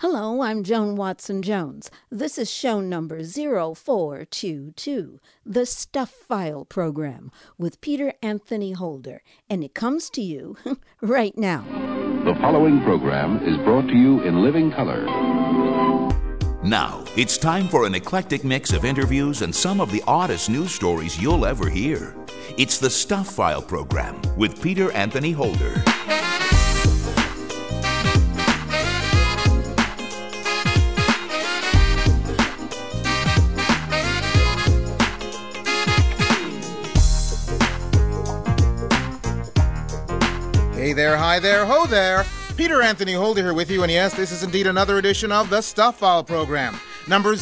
Hello, I'm Joan Watson Jones. This is show number 0422, the Stuff File Program with Peter Anthony Holder, and it comes to you right now. The following program is brought to you in living color. Now, it's time for an eclectic mix of interviews and some of the oddest news stories you'll ever hear. It's the Stuff File Program with Peter Anthony Holder. Hey there, hi there, ho there. Peter Anthony Holder here with you, and yes, this is indeed another edition of the Stuff File Program, number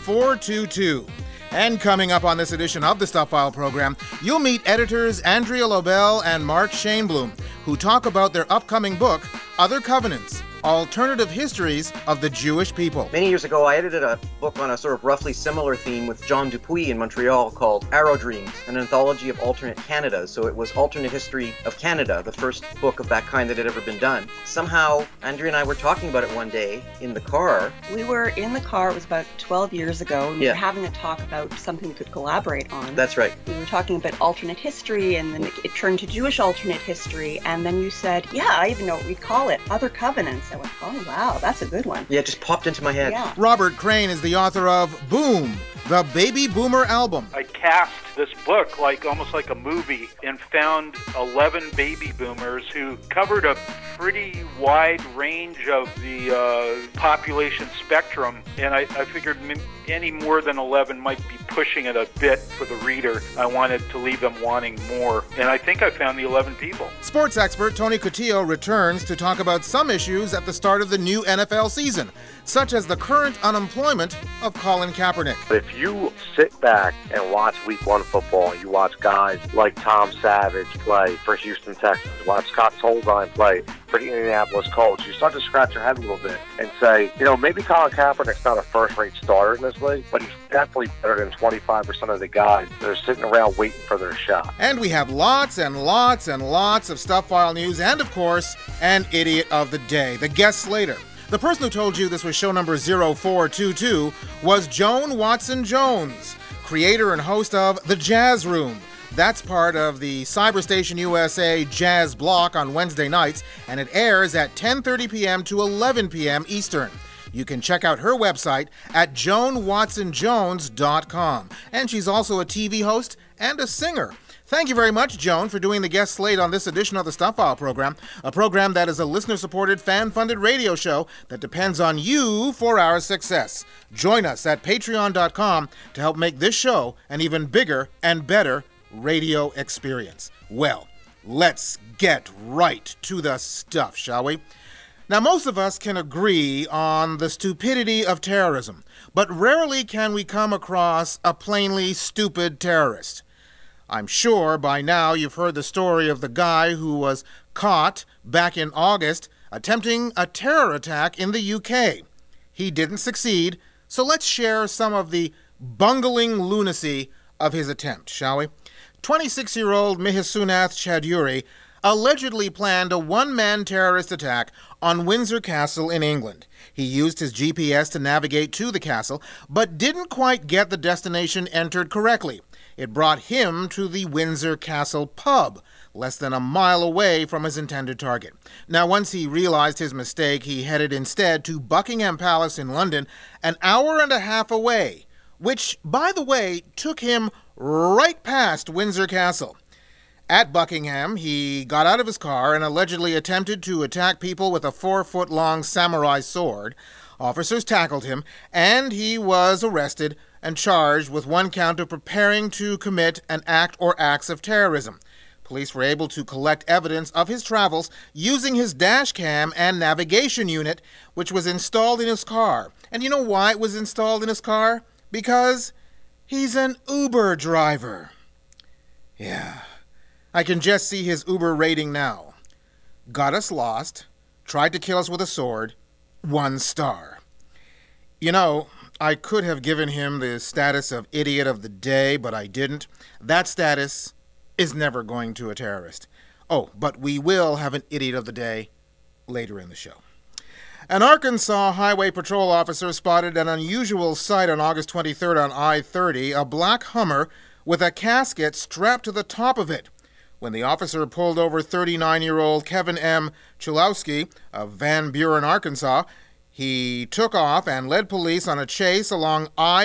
0422. And coming up on this edition of the Stuff File Program, you'll meet editors Andrea Lobel and Mark Shainblum, who talk about their upcoming book, Other Covenants, Alternative Histories of the Jewish People. Many years ago, I edited a book on a sort of roughly similar theme with John Dupuis in Montreal called Arrow Dreams, an anthology of alternate Canadas. So it was alternate history of Canada, the first book of that kind that had ever been done. Somehow, Andrea and I were talking about it one day in the car. We were in the car, it was about 12 years ago, and we were having a talk about something we could collaborate on. That's right. We were talking about alternate history, and then it turned to Jewish alternate history, and then you said, yeah, I even know what we'd call it, Other Covenants. I went, oh wow, that's a good one. Yeah, it just popped into my head. Yeah. Robert Crane is the author of Boom, the Baby Boomer Album. I cast this book almost like a movie and found 11 baby boomers who covered a pretty wide range of the population spectrum, and I figured any more than 11 might be pushing it a bit for the reader. I wanted to leave them wanting more, and I think I found the 11 people. Sports expert Tony Cotillo returns to talk about some issues at the start of the new NFL season, such as the current unemployment of Colin Kaepernick. If you sit back and watch Week 1 football, you watch guys like Tom Savage play for Houston Texans, watch Scott Solzine play for the Indianapolis Colts, you start to scratch your head a little bit and say, maybe Colin Kaepernick's not a first-rate starter in this league, but he's definitely better than 25% of the guys that are sitting around waiting for their shot. And we have lots and lots and lots of Stuff File news and, of course, an Idiot of the Day, the guest slater. The person who told you this was show number 0422 was Joan Watson Jones, creator and host of The Jazz Room. That's part of the Cyberstation USA Jazz Block on Wednesday nights, and it airs at 10:30 p.m. to 11 p.m. Eastern. You can check out her website at joanwatsonjones.com. And she's also a TV host and a singer. Thank you very much, Joan, for doing the guest slate on this edition of the Stuff File Program, a program that is a listener-supported, fan-funded radio show that depends on you for our success. Join us at patreon.com to help make this show an even bigger and better radio experience. Well, let's get right to the stuff, shall we? Now, most of us can agree on the stupidity of terrorism, but rarely can we come across a plainly stupid terrorist. I'm sure by now you've heard the story of the guy who was caught back in August attempting a terror attack in the UK. He didn't succeed, so let's share some of the bungling lunacy of his attempt, shall we? 26-year-old Mihisunath Chaduri allegedly planned a one-man terrorist attack on Windsor Castle in England. He used his GPS to navigate to the castle, but didn't quite get the destination entered correctly. It brought him to the Windsor Castle pub, less than a mile away from his intended target. Now, once he realized his mistake, he headed instead to Buckingham Palace in London, an hour and a half away, which, by the way, took him right past Windsor Castle. At Buckingham, he got out of his car and allegedly attempted to attack people with a 4-foot-long samurai sword. Officers tackled him, and he was arrested and charged with one count of preparing to commit an act or acts of terrorism. Police were able to collect evidence of his travels using his dash cam and navigation unit, which was installed in his car. And you know why it was installed in his car? Because he's an Uber driver. Yeah, I can just see his Uber rating now. Got us lost, tried to kill us with a sword, 1 star. I could have given him the status of Idiot of the Day, but I didn't. That status is never going to a terrorist. Oh, but we will have an Idiot of the Day later in the show. An Arkansas Highway Patrol officer spotted an unusual sight on August 23rd on I-30, a black Hummer with a casket strapped to the top of it. When the officer pulled over 39-year-old Kevin M. Chulowski of Van Buren, Arkansas, he took off and led police on a chase along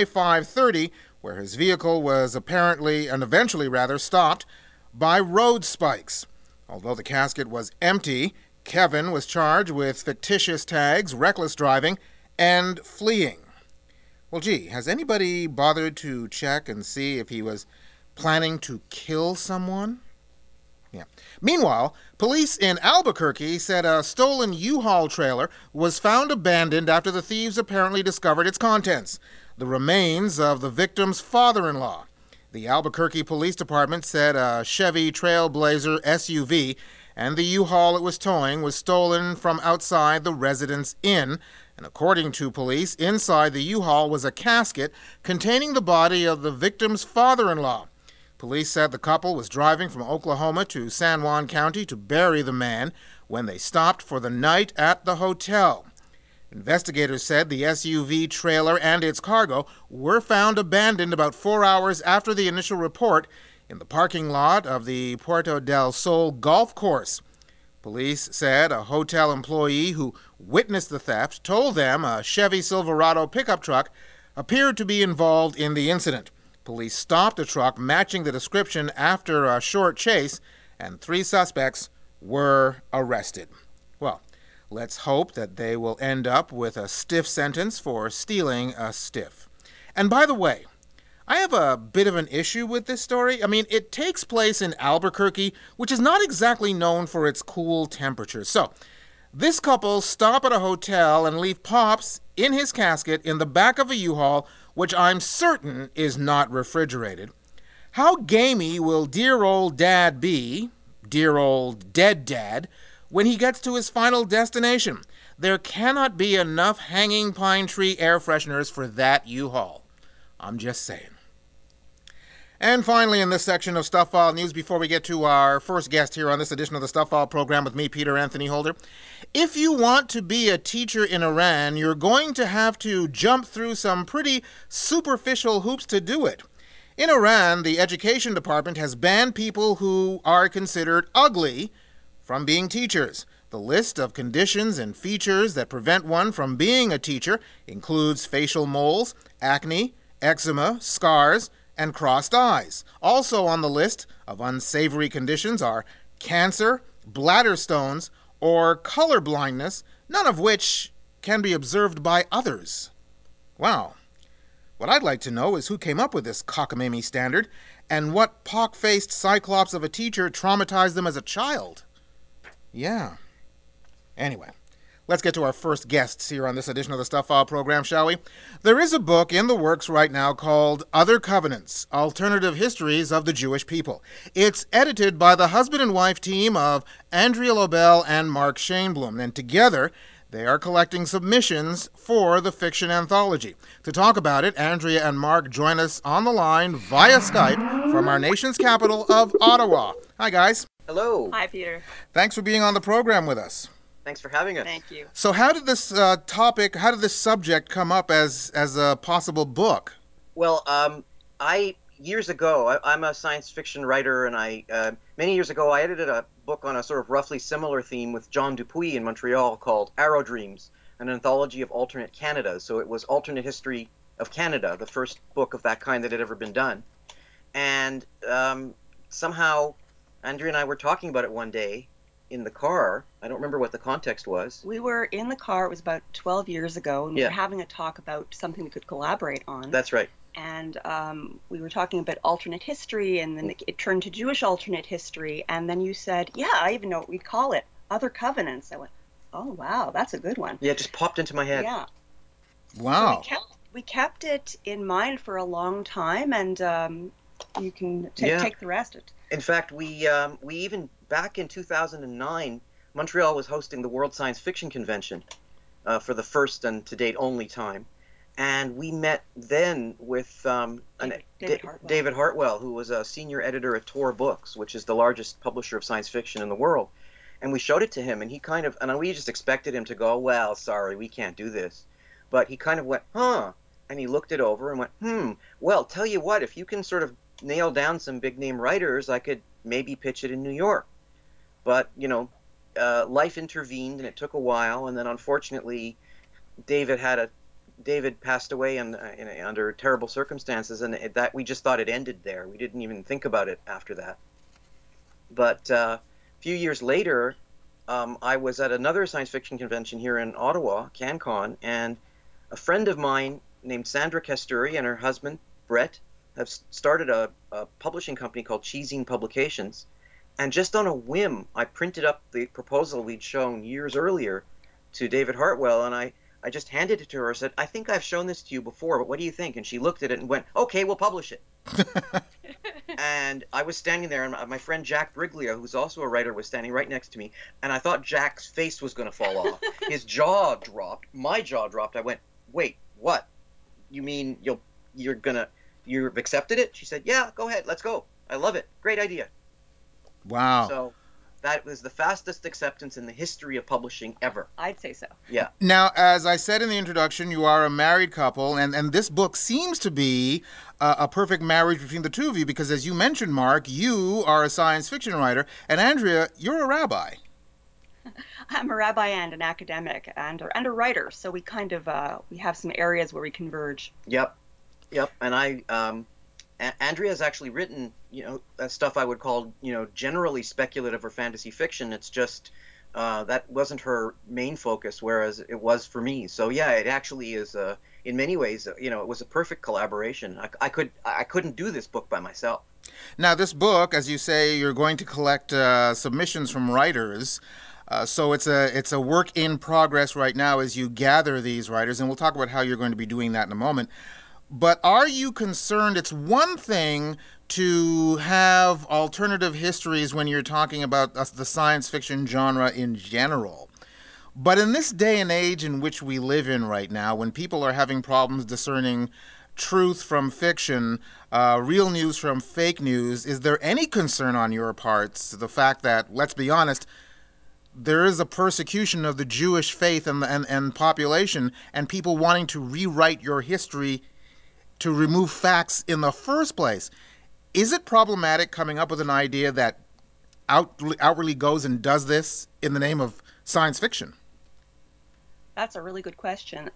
I-530, where his vehicle was eventually stopped by road spikes. Although the casket was empty, Kevin was charged with fictitious tags, reckless driving, and fleeing. Well, gee, has anybody bothered to check and see if he was planning to kill someone? Yeah. Meanwhile, police in Albuquerque said a stolen U-Haul trailer was found abandoned after the thieves apparently discovered its contents, the remains of the victim's father-in-law. The Albuquerque Police Department said a Chevy Trailblazer SUV and the U-Haul it was towing was stolen from outside the residence inn. And according to police, inside the U-Haul was a casket containing the body of the victim's father-in-law. Police said the couple was driving from Oklahoma to San Juan County to bury the man when they stopped for the night at the hotel. Investigators said the SUV trailer and its cargo were found abandoned about 4 hours after the initial report in the parking lot of the Puerto del Sol golf course. Police said a hotel employee who witnessed the theft told them a Chevy Silverado pickup truck appeared to be involved in the incident. Police stopped the truck matching the description after a short chase, and 3 suspects were arrested. Well, let's hope that they will end up with a stiff sentence for stealing a stiff. And by the way, I have a bit of an issue with this story. I mean, it takes place in Albuquerque, which is not exactly known for its cool temperatures. So, this couple stop at a hotel and leave Pops in his casket in the back of a U-Haul, which I'm certain is not refrigerated. How gamey will dear old Dad be, dear old dead Dad, when he gets to his final destination? There cannot be enough hanging pine tree air fresheners for that U-Haul. I'm just saying. And finally, in this section of Stuff File News, before we get to our first guest here on this edition of the Stuff File program with me, Peter Anthony Holder, if you want to be a teacher in Iran, you're going to have to jump through some pretty superficial hoops to do it. In Iran, the education department has banned people who are considered ugly from being teachers. The list of conditions and features that prevent one from being a teacher includes facial moles, acne, eczema, scars, and crossed eyes. Also on the list of unsavory conditions are cancer, bladder stones, or color blindness, none of which can be observed by others. Wow. What I'd like to know is who came up with this cockamamie standard, and what pock-faced cyclops of a teacher traumatized them as a child. Yeah. Anyway, let's get to our first guests here on this edition of the Stuff File program, shall we? There is a book in the works right now called Other Covenants, Alternative Histories of the Jewish People. It's edited by the husband and wife team of Andrea Lobel and Mark Shainblum, and together they are collecting submissions for the fiction anthology. To talk about it, Andrea and Mark join us on the line via Skype from our nation's capital of Ottawa. Hi, guys. Hello. Hi, Peter. Thanks for being on the program with us. Thanks for having us. Thank you. So how did this subject come up as a possible book? Well, years ago, I'm a science fiction writer, and many years ago, I edited a book on a sort of roughly similar theme with John Dupuy in Montreal called Arrow Dreams, an anthology of alternate Canadas. So it was alternate history of Canada, the first book of that kind that had ever been done. And somehow, Andrea and I were talking about it one day in the car. I don't remember what the context was. We were in the car, it was about 12 years ago, and we were having a talk about something we could collaborate on. That's right. And we were talking about alternate history, and then it turned to Jewish alternate history, and then you said, yeah, I even know what we'd call it, Other Covenants. I went, oh, wow, that's a good one. Yeah, it just popped into my head. Yeah. Wow. So we kept it in mind for a long time, and you can take the rest. In fact, we even, back in 2009, Montreal was hosting the World Science Fiction Convention for the first and to date only time. And we met then with David Hartwell, who was a senior editor at Tor Books, which is the largest publisher of science fiction in the world. And we showed it to him, and he kind of, and we just expected him to go, well, sorry, we can't do this. But he kind of went, huh, and he looked it over and went, well, tell you what, if you can sort of nail down some big name writers, I could maybe pitch it in New York. But, life intervened, and it took a while, and then unfortunately, David passed away under terrible circumstances, and that we just thought it ended there. We didn't even think about it after that. But a few years later, I was at another science fiction convention here in Ottawa, CanCon, and a friend of mine named Sandra Kasturi and her husband, Brett, have started a publishing company called Cheesine Publications. And just on a whim, I printed up the proposal we'd shown years earlier to David Hartwell, and I just handed it to her. I said, I think I've shown this to you before, but what do you think? And she looked at it and went, okay, we'll publish it. And I was standing there, and my friend Jack Briglia, who's also a writer, was standing right next to me, and I thought Jack's face was going to fall off. His jaw dropped. My jaw dropped. I went, wait, what? You mean you've accepted it? She said, yeah, go ahead. Let's go. I love it. Great idea. Wow. So that was the fastest acceptance in the history of publishing ever. I'd say so. Yeah. Now, as I said in the introduction, you are a married couple, and this book seems to be a perfect marriage between the two of you because, as you mentioned, Mark, you are a science fiction writer, and Andrea, you're a rabbi. I'm a rabbi and an academic and a writer, so we kind of we have some areas where we converge. Yep. And Andrea's actually written, stuff I would call, generally speculative or fantasy fiction. It's just that wasn't her main focus, whereas it was for me. So yeah, it actually is, in many ways, it was a perfect collaboration. I couldn't do this book by myself. Now, this book, as you say, you're going to collect submissions from writers. So it's a work in progress right now as you gather these writers, and we'll talk about how you're going to be doing that in a moment. But are you concerned? It's one thing to have alternative histories when you're talking about the science fiction genre in general. But in this day and age in which we live in right now, when people are having problems discerning truth from fiction, real news from fake news, is there any concern on your parts, the fact that, let's be honest, there is a persecution of the Jewish faith and population, and people wanting to rewrite your history to remove facts in the first place? Is it problematic coming up with an idea that outwardly goes and does this in the name of science fiction? That's a really good question.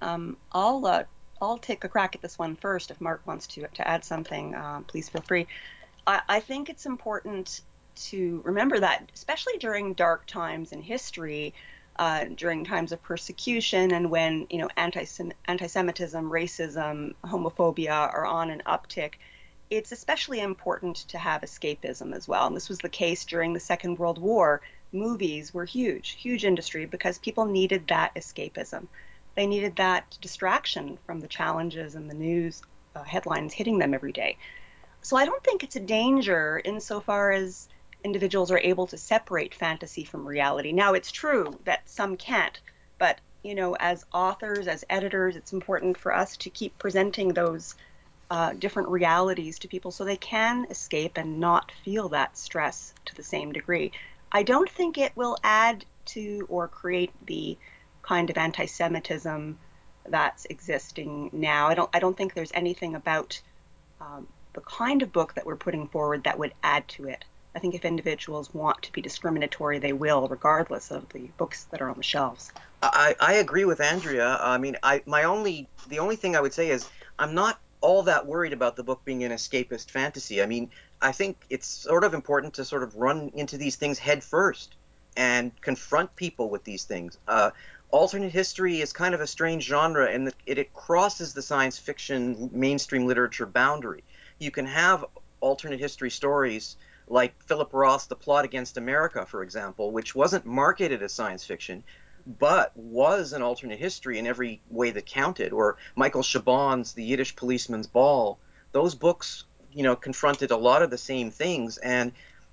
I'll take a crack at this one first. If Mark wants to add something, please feel free. I think it's important to remember that, especially during dark times in history, during times of persecution and when anti-Semitism, racism, homophobia are on an uptick, it's especially important to have escapism as well. And this was the case during the Second World War. Movies were huge industry because people needed that escapism. They needed that distraction from the challenges and the news headlines hitting them every day. So I don't think it's a danger insofar as individuals are able to separate fantasy from reality. Now, it's true that some can't, but, as authors, as editors, it's important for us to keep presenting those different realities to people so they can escape and not feel that stress to the same degree. I don't think it will add to or create the kind of anti-Semitism that's existing now. I don't think there's anything about the kind of book that we're putting forward that would add to it. I think if individuals want to be discriminatory, they will, regardless of the books that are on the shelves. I agree with Andrea. I mean, the only thing I would say is I'm not all that worried about the book being an escapist fantasy. I mean, I think it's sort of important to sort of run into these things head first and confront people with these things. Alternate history is kind of a strange genre in that it crosses the science fiction mainstream literature boundary. You can have alternate history stories like Philip Roth's The Plot Against America, for example, which wasn't marketed as science fiction, but was an alternate history in every way that counted, or Michael Chabon's The Yiddish Policeman's Ball. Those books, confronted a lot of the same things, and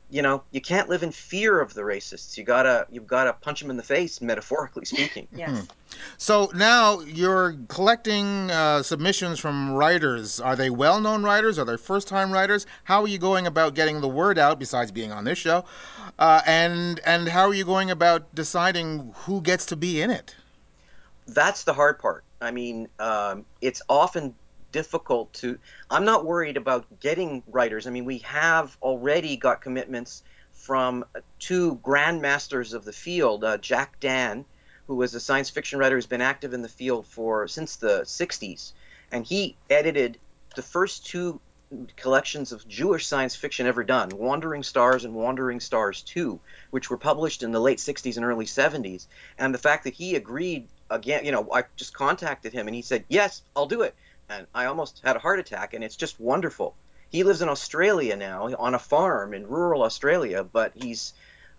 you can't live in fear of the racists. You've gotta punch them in the face, metaphorically speaking. Yes. So now you're collecting submissions from writers. Are they well-known writers? Are they first-time writers? How are you going about getting the word out, besides being on this show? And how are you going about deciding who gets to be in it? That's the hard part. I mean, it's often difficult to. I'm not worried about getting writers. I mean, we have already got commitments from two grandmasters of the field, Jack Dan, who was a science fiction writer who's been active in the field since the 60s, and he edited the first two collections of Jewish science fiction ever done, Wandering Stars and Wandering Stars 2, which were published in the late 60s and early 70s. And the fact that he agreed, again, I just contacted him and he said, yes, I'll do it. And I almost had a heart attack, and it's just wonderful. He lives in Australia now, on a farm in rural Australia, but he's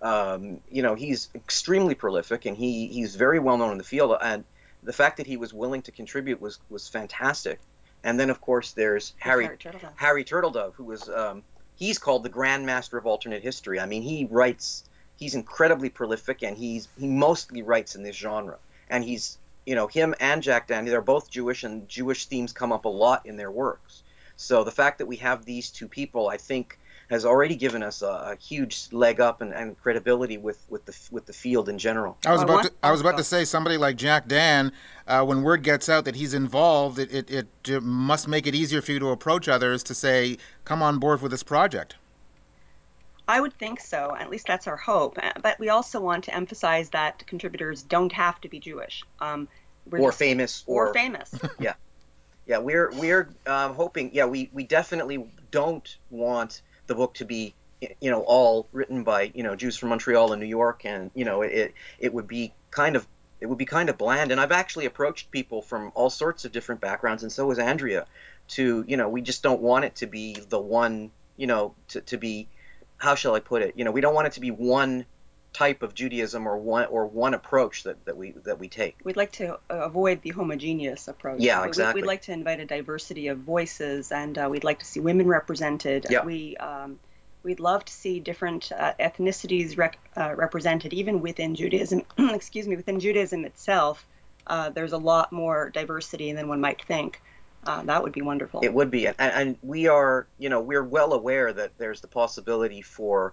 extremely prolific, and he's very well known in the field. And the fact that he was willing to contribute was fantastic. And then, of course, there's Harry Turtledove, who was he's called the Grandmaster of Alternate History. I mean, he's incredibly prolific, and he mostly writes in this genre. And he's him and Jack Dan, they're both Jewish, and Jewish themes come up a lot in their works. So the fact that we have these two people, I think, has already given us a huge leg up and credibility with the field in general. I was about to say, somebody like Jack Dan, when word gets out that he's involved, it must make it easier for you to approach others to say, come on board with this project. I would think so. At least that's our hope. But we also want to emphasize that contributors don't have to be Jewish. Famous. Yeah. Yeah, we're hoping. Yeah, we definitely don't want the book to be, all written by, Jews from Montreal and New York, and it would be kind of bland. And I've actually approached people from all sorts of different backgrounds, and so has Andrea. We just don't want it to be the one, to be. How shall I put it? We don't want it to be one type of Judaism or one approach that we take. We'd like to avoid the homogeneous approach. Yeah, exactly. We'd like to invite a diversity of voices, and we'd like to see women represented. Yeah. We'd love to see different ethnicities represented, even within Judaism. Excuse me, within Judaism itself, there's a lot more diversity than one might think. That would be wonderful. It would be, and we are, we're well aware that there's the possibility for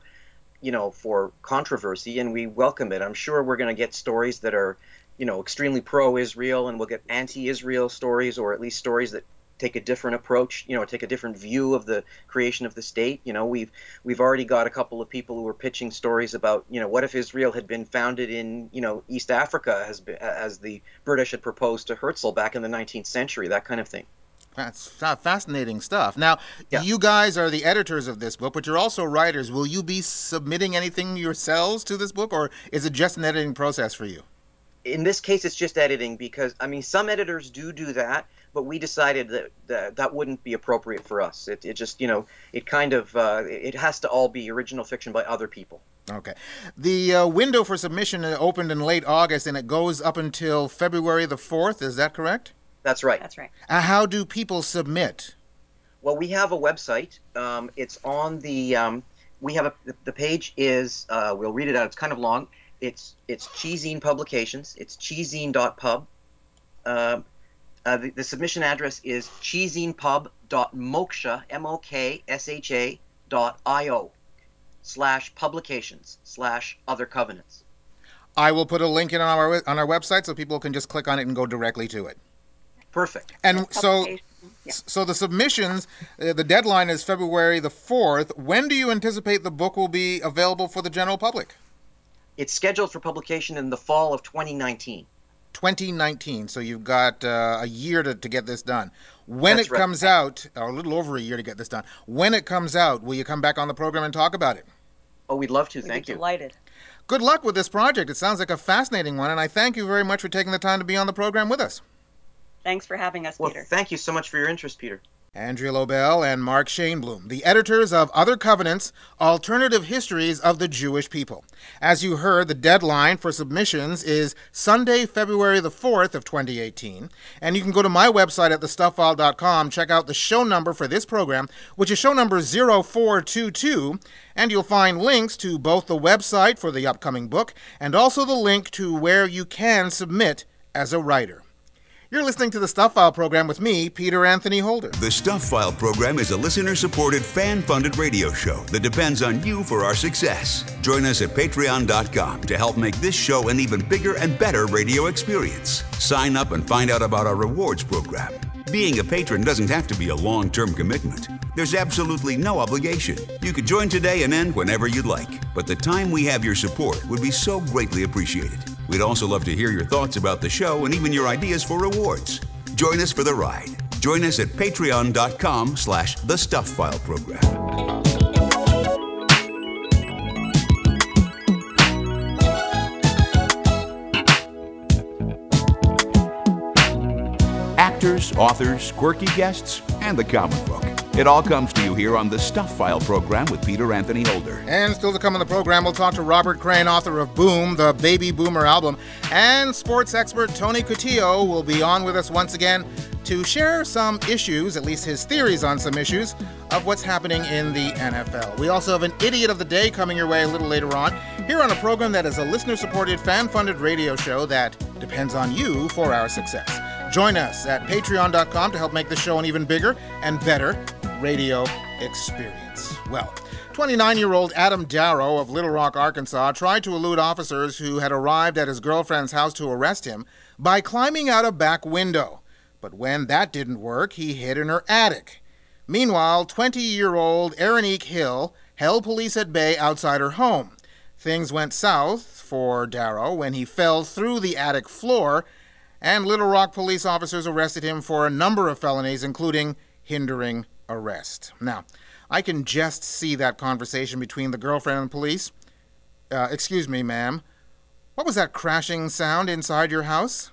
controversy, and we welcome it. I'm sure we're going to get stories that are, extremely pro-Israel, and we'll get anti-Israel stories, or at least stories that take a different approach, take a different view of the creation of the state. We've already got a couple of people who are pitching stories about, what if Israel had been founded in, East Africa as the British had proposed to Herzl back in the 19th century, that kind of thing. That's fascinating stuff. Now, yeah. You guys are the editors of this book, but you're also writers. Will you be submitting anything yourselves to this book, or is it just an editing process for you? In this case, it's just editing, because, some editors do that, but we decided that wouldn't be appropriate for us. It just, it kind of, it has to all be original fiction by other people. Okay. The window for submission opened in late August, and it goes up until February the 4th. Is that correct? That's right. That's right. How do people submit? Well, we have a website. It's on the, the page is, we'll read it out. It's kind of long. It's Cheezine Publications. It's cheezine.pub. The submission address is cheezinepub.moksha, moksha.io/publications/other covenants. I will put a link in on our website so people can just click on it and go directly to it. Perfect. And so the submissions, the deadline is February the 4th. When do you anticipate the book will be available for the general public? It's scheduled for publication in the fall of 2019. 2019, so you've got a year to get this done. When That's it right. comes out, or a little over a year to get this done, when it comes out, will you come back on the program and talk about it? Oh, we'd love to. We'd Thank be you. Delighted. Good luck with this project. It sounds like a fascinating one, and I thank you very much for taking the time to be on the program with us. Thanks for having us, Well, Peter. thank you so much for your interest, Peter. Andrea Lobel and Mark Shainblum, the editors of Other Covenants, Alternative Histories of the Jewish People. As you heard, the deadline for submissions is Sunday, February the 4th of 2018, and you can go to my website at thestuffile.com, check out the show number for this program, which is show number 0422, and you'll find links to both the website for the upcoming book and also the link to where you can submit as a writer. You're listening to the Stuff File program with me, Peter Anthony Holder. The Stuff File program is a listener-supported, fan-funded radio show that depends on you for our success. Join us at patreon.com to help make this show an even bigger and better radio experience. Sign up and find out about our rewards program. Being a patron doesn't have to be a long-term commitment. There's absolutely no obligation. You could join today and end whenever you'd like, but the time we have your support would be so greatly appreciated. We'd also love to hear your thoughts about the show and even your ideas for rewards. Join us for the ride. Join us at patreon.com/The Stuff File program. Actors, authors, quirky guests, and the comic book. It all comes to you here on the Stuff File program with Peter Anthony Holder. And still to come on the program, we'll talk to Robert Crane, author of Boom, the Baby Boomer album, and sports expert Tony Cotillo will be on with us once again to share some issues, at least his theories on some issues, of what's happening in the NFL. We also have an Idiot of the Day coming your way a little later on, here on a program that is a listener-supported, fan-funded radio show that depends on you for our success. Join us at patreon.com to help make the show an even bigger and better radio experience. Well, 29-year-old Adam Darrow of Little Rock, Arkansas, tried to elude officers who had arrived at his girlfriend's house to arrest him by climbing out a back window. But when that didn't work, he hid in her attic. Meanwhile, 20-year-old Erinique Hill held police at bay outside her home. Things went south for Darrow when he fell through the attic floor, and Little Rock police officers arrested him for a number of felonies, including hindering arrest. Now, I can just see that conversation between the girlfriend and police. Excuse me, ma'am. What was that crashing sound inside your house?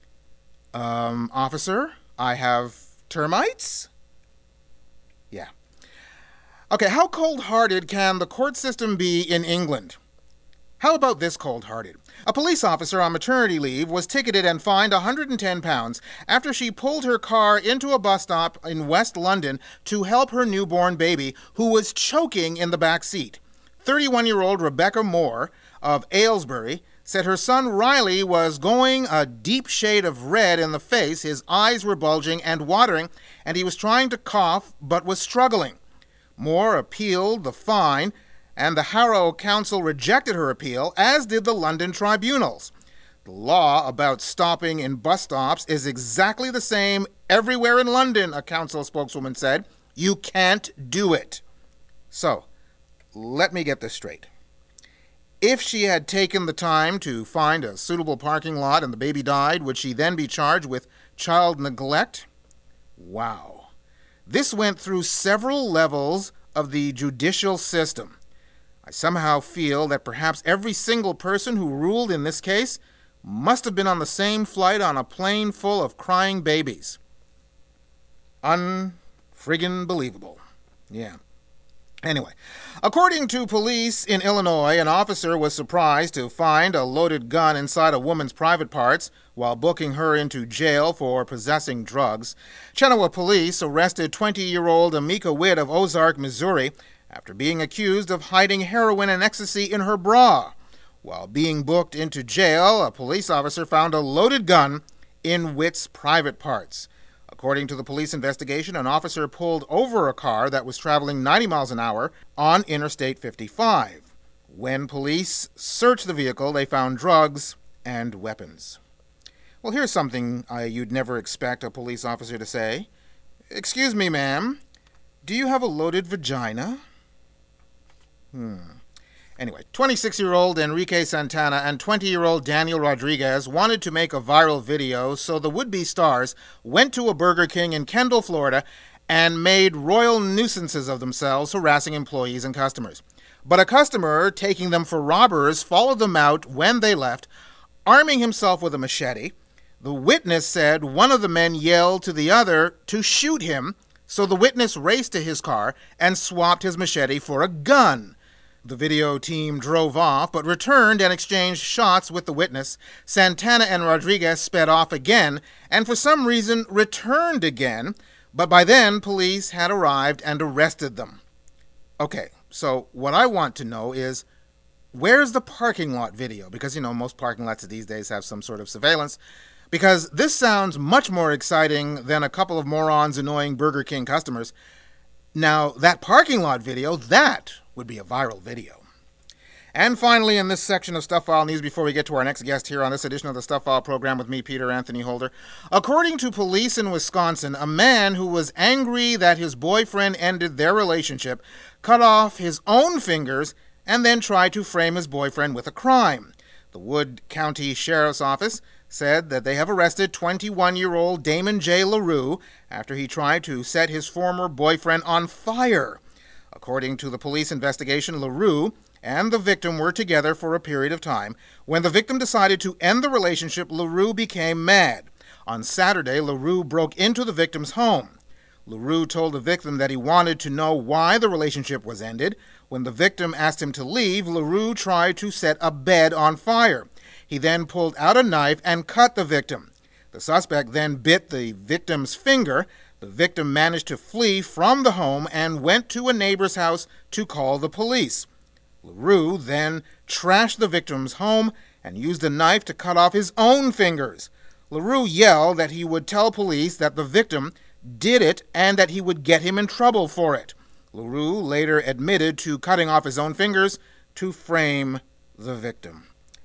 Officer, I have termites? Yeah. Okay, how cold-hearted can the court system be in England? How about this cold-hearted? A police officer on maternity leave was ticketed and fined £110 after she pulled her car into a bus stop in West London to help her newborn baby, who was choking in the back seat. 31-year-old Rebecca Moore of Aylesbury said her son Riley was going a deep shade of red in the face, his eyes were bulging and watering, and he was trying to cough but was struggling. Moore appealed the fine, and the Harrow Council rejected her appeal, as did the London tribunals. The law about stopping in bus stops is exactly the same everywhere in London, a council spokeswoman said. You can't do it. So, let me get this straight. If she had taken the time to find a suitable parking lot and the baby died, would she then be charged with child neglect? Wow. This went through several levels of the judicial system. I somehow feel that perhaps every single person who ruled in this case must have been on the same flight on a plane full of crying babies. Unfriggin' believable. Yeah. Anyway, according to police in Illinois, an officer was surprised to find a loaded gun inside a woman's private parts while booking her into jail for possessing drugs. Chenoweth police arrested 20-year-old Amika Witt of Ozark, Missouri, after being accused of hiding heroin and ecstasy in her bra. While being booked into jail, a police officer found a loaded gun in Witt's private parts. According to the police investigation, an officer pulled over a car that was traveling 90 miles an hour on Interstate 55. When police searched the vehicle, they found drugs and weapons. Well, here's something you'd never expect a police officer to say. Excuse me, ma'am, do you have a loaded vagina? Anyway, 26-year-old Enrique Santana and 20-year-old Daniel Rodriguez wanted to make a viral video, so the would-be stars went to a Burger King in Kendall, Florida, and made royal nuisances of themselves, harassing employees and customers. But a customer, taking them for robbers, followed them out when they left, arming himself with a machete. The witness said one of the men yelled to the other to shoot him, So the witness raced to his car and swapped his machete for a gun. The video team drove off, but returned and exchanged shots with the witness. Santana and Rodriguez sped off again, and for some reason returned again, but by then police had arrived and arrested them. Okay, so what I want to know is, where's the parking lot video? Because, most parking lots these days have some sort of surveillance. Because this sounds much more exciting than a couple of morons annoying Burger King customers. Now, that parking lot video, that would be a viral video. And finally, in this section of Stuff File News, before we get to our next guest here on this edition of the Stuff File program with me, Peter Anthony Holder, according to police in Wisconsin, a man who was angry that his boyfriend ended their relationship cut off his own fingers and then tried to frame his boyfriend with a crime. The Wood County Sheriff's Office said that they have arrested 21-year-old Damon J. LaRue after he tried to set his former boyfriend on fire. According to the police investigation, LaRue and the victim were together for a period of time. When the victim decided to end the relationship, LaRue became mad. On Saturday, LaRue broke into the victim's home. LaRue told the victim that he wanted to know why the relationship was ended. When the victim asked him to leave, LaRue tried to set a bed on fire. He then pulled out a knife and cut the victim. The suspect then bit the victim's finger. The victim managed to flee from the home and went to a neighbor's house to call the police. LaRue then trashed the victim's home and used a knife to cut off his own fingers. LaRue yelled that he would tell police that the victim did it and that he would get him in trouble for it. LaRue later admitted to cutting off his own fingers to frame the victim.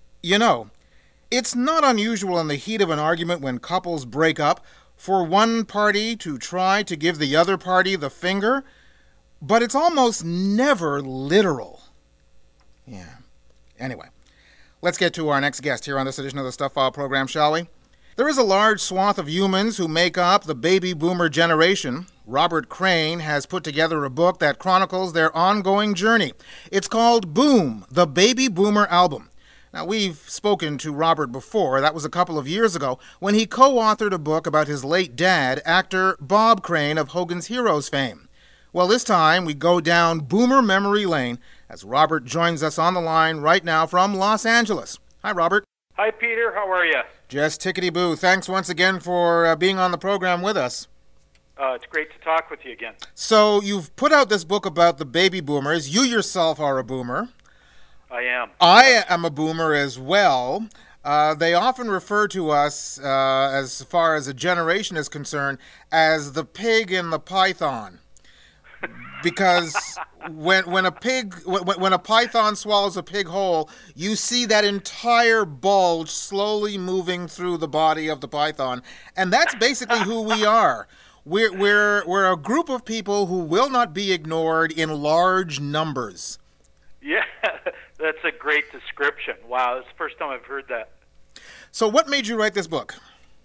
It's not unusual in the heat of an argument when couples break up for one party to try to give the other party the finger, but it's almost never literal. Yeah. Anyway, let's get to our next guest here on this edition of the Stuff File program, shall we? There is a large swath of humans who make up the baby boomer generation. Robert Crane has put together a book that chronicles their ongoing journey. It's called Boom, the Baby Boomer Album. Now, we've spoken to Robert before. That was a couple of years ago when he co-authored a book about his late dad, actor Bob Crane of Hogan's Heroes fame. Well, this time we go down Boomer Memory Lane as Robert joins us on the line right now from Los Angeles. Hi, Robert. Hi, Peter. How are you? Just tickety-boo. Thanks once again for being on the program with us. It's great to talk with you again. So you've put out this book about the baby boomers. You yourself are a boomer. I am. I am a boomer as well. They often refer to us, as far as a generation is concerned, as the pig in the python. Because when a python swallows a pig whole, you see that entire bulge slowly moving through the body of the python, and that's basically who we are. We're a group of people who will not be ignored in large numbers. Yeah, that's a great description. Wow, that's the first time I've heard that. So what made you write this book?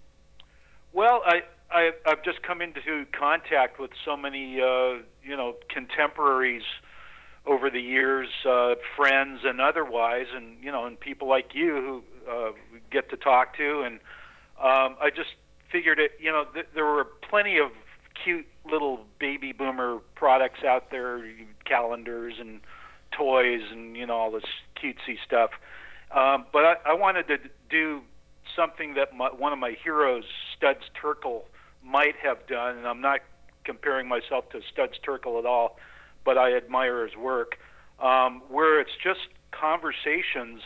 Well, I've just come into contact with so many, contemporaries over the years, friends and otherwise, and people like you who we get to talk to, and I just figured it. There were plenty of cute little baby boomer products out there, calendars and toys and all this cutesy stuff. But I wanted to do something that one of my heroes, Studs Terkel, might have done, and I'm not comparing myself to Studs Terkel at all, but I admire his work, where it's just conversations,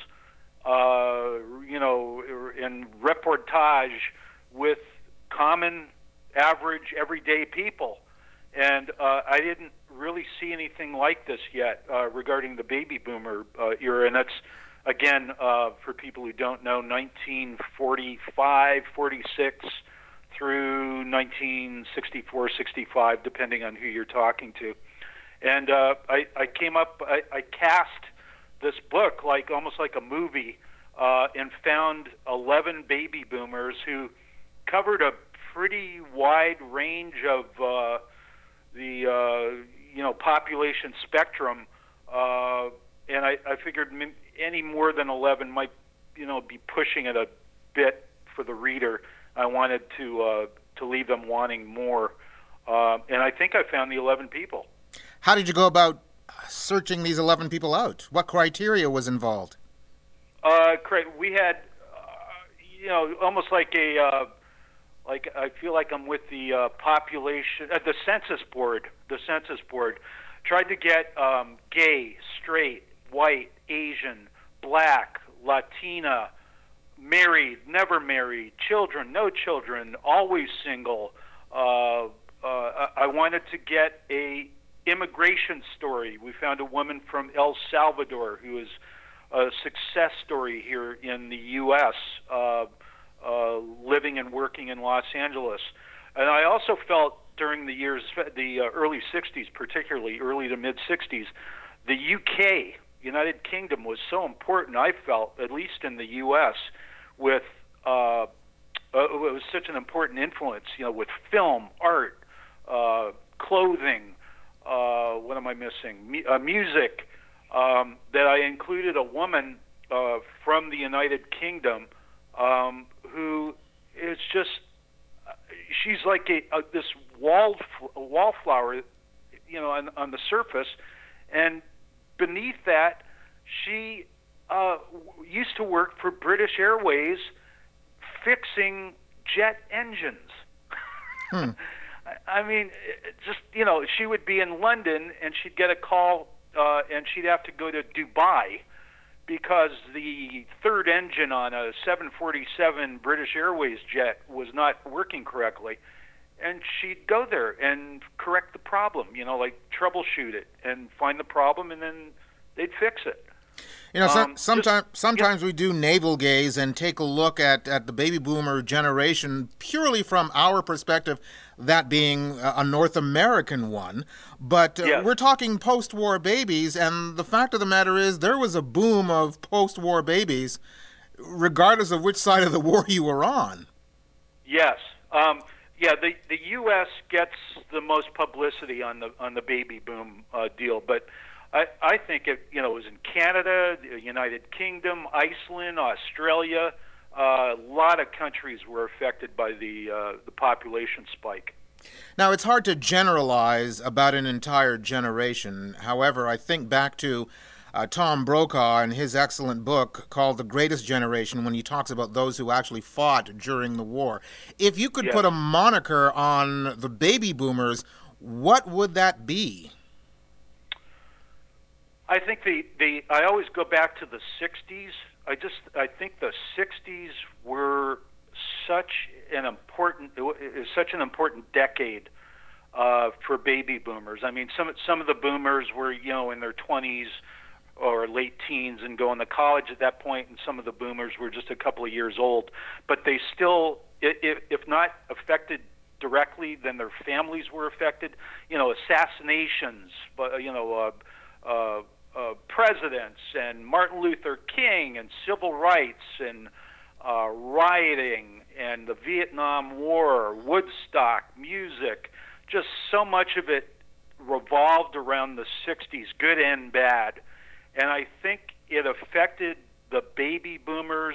in reportage with common, average, everyday people. And I didn't really see anything like this yet regarding the baby boomer era, and that's, again, for people who don't know, 1945, 46 through 1964, 65, depending on who you're talking to. And I cast this book almost like a movie, and found 11 baby boomers who covered a pretty wide range of the population spectrum, and I figured any more than 11 might be pushing it a bit for the reader. I wanted to leave them wanting more. And I think I found the 11 people. How did you go about searching these 11 people out? What criteria was involved? We had, almost like a, I feel like I'm with the population, the census board. The census board tried to get gay, straight, white, Asian, black, Latina, married, never married, children, no children, always single. I wanted to get a immigration story. We found a woman from El Salvador who is a success story here in the U.S., living and working in Los Angeles. And I also felt during the years, the early 60s, particularly early to mid-60s, the UK, United Kingdom, was so important, I felt, at least in the U.S., with it was such an important influence, with film, art, clothing, what am I missing? Music, that I included a woman from the United Kingdom who is just, she's like this wallflower, on the surface, and beneath that, she used to work for British Airways fixing jet engines. I mean, just, she would be in London and she'd get a call and she'd have to go to Dubai because the third engine on a 747 British Airways jet was not working correctly. And she'd go there and correct the problem, like troubleshoot it and find the problem, and then they'd fix it. Sometimes we do navel gaze and take a look at the baby boomer generation purely from our perspective, that being a North American one. But yes. We're talking post-war babies, and the fact of the matter is there was a boom of post-war babies, regardless of which side of the war you were on. Yes. The U.S. gets the most publicity on the baby boom deal, but I think it was in Canada, the United Kingdom, Iceland, Australia. A lot of countries were affected by the population spike. Now, it's hard to generalize about an entire generation. However, I think back to Tom Brokaw and his excellent book called The Greatest Generation, when he talks about those who actually fought during the war. If you could put a moniker on the baby boomers, what would that be? I think I always go back to the 60s. I think the 60s were such an important decade for baby boomers. I mean, some of the boomers were in their 20s or late teens and going to college at that point, and some of the boomers were just a couple of years old. But they still, if not affected directly, then their families were affected. Assassinations, presidents, and Martin Luther King, and civil rights, and rioting, and the Vietnam War, Woodstock, music, just so much of it revolved around the 60s, good and bad. And I think it affected the baby boomers'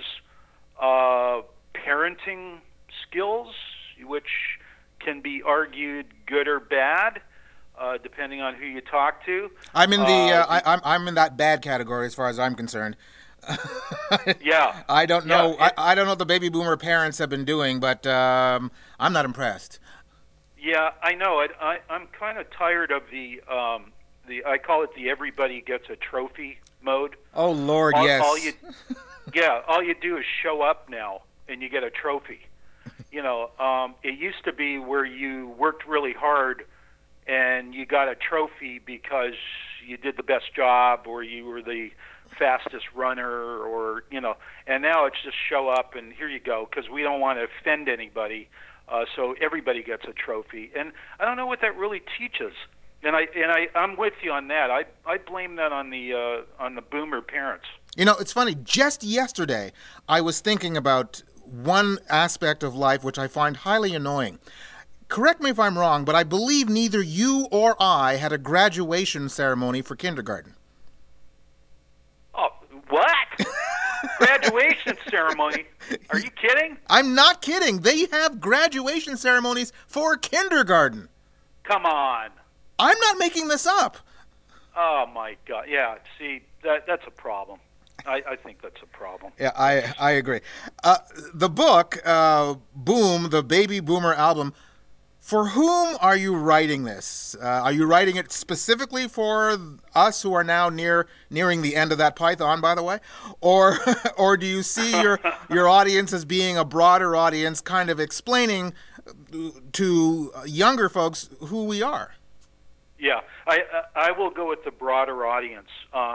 parenting skills, which can be argued good or bad, depending on who you talk to. I'm in I'm in that bad category as far as I'm concerned. Yeah. I don't know. Yeah, I don't know what the baby boomer parents have been doing, but I'm not impressed. Yeah, I know it. I'm kind of tired of the I call it the everybody gets a trophy mode. Oh Lord, yes. All you do is show up now and you get a trophy. It used to be where you worked really hard and you got a trophy because you did the best job or you were the fastest runner or, and now it's just show up and here you go, because we don't want to offend anybody. So everybody gets a trophy. And I don't know what that really teaches. And I'm with you on that. I blame that on the boomer parents. It's funny. Just yesterday, I was thinking about one aspect of life which I find highly annoying. Correct me if I'm wrong, but I believe neither you or I had a graduation ceremony for kindergarten. Oh, what? Graduation ceremony? Are you kidding? I'm not kidding. They have graduation ceremonies for kindergarten. Come on. I'm not making this up. Oh, my God. Yeah, see, that's a problem. I think that's a problem. Yeah, I agree. The book, Boom, the Baby Boomer Album, for whom are you writing this? Are you writing it specifically for us who are now nearing the end of that Python, by the way? Or do you see your audience as being a broader audience, kind of explaining to younger folks who we are? Yeah, I will go with the broader audience.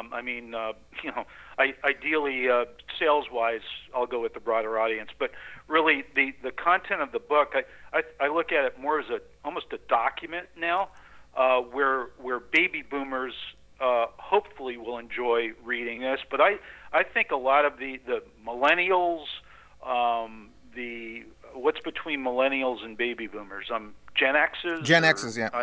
Ideally, sales-wise, I'll go with the broader audience. But really, the content of the book, I look at it more as almost a document now, where baby boomers hopefully will enjoy reading this. But I think a lot of the millennials, what's between millennials and baby boomers? Gen X's? Gen X's, yeah.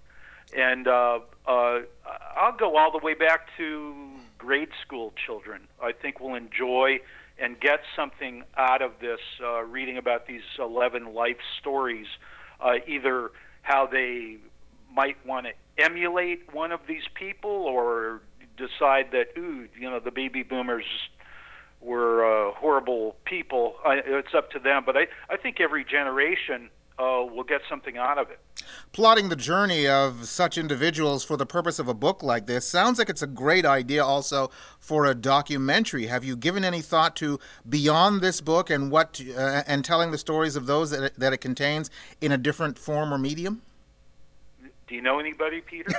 I'll go all the way back to grade school children. I think will enjoy and get something out of this, reading about these 11 life stories, either how they might want to emulate one of these people or decide that, the baby boomers were horrible people. It's up to them. But I think every generation will get something out of it. Plotting the journey of such individuals for the purpose of a book like this sounds like it's a great idea also for a documentary. Have you given any thought to beyond this book and and telling the stories of those that it contains in a different form or medium? Do you know anybody, Peter?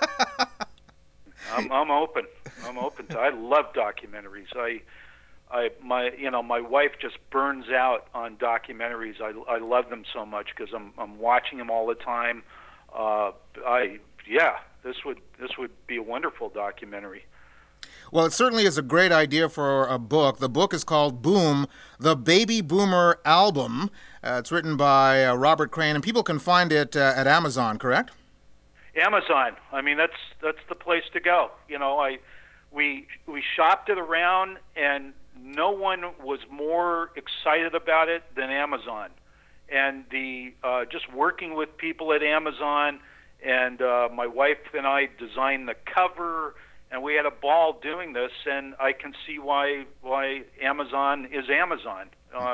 I'm open. I love documentaries. My wife just burns out on documentaries. I love them so much because I'm watching them all the time. This would be a wonderful documentary. Well, it certainly is a great idea for a book. The book is called Boom, the Baby Boomer Album. It's written by Robert Crane, and people can find it at Amazon, correct? Amazon. I mean, that's the place to go. We shopped it around, and no one was more excited about it than Amazon. And just working with people at Amazon, and my wife and I designed the cover, and we had a ball doing this. And I can see why Amazon is Amazon.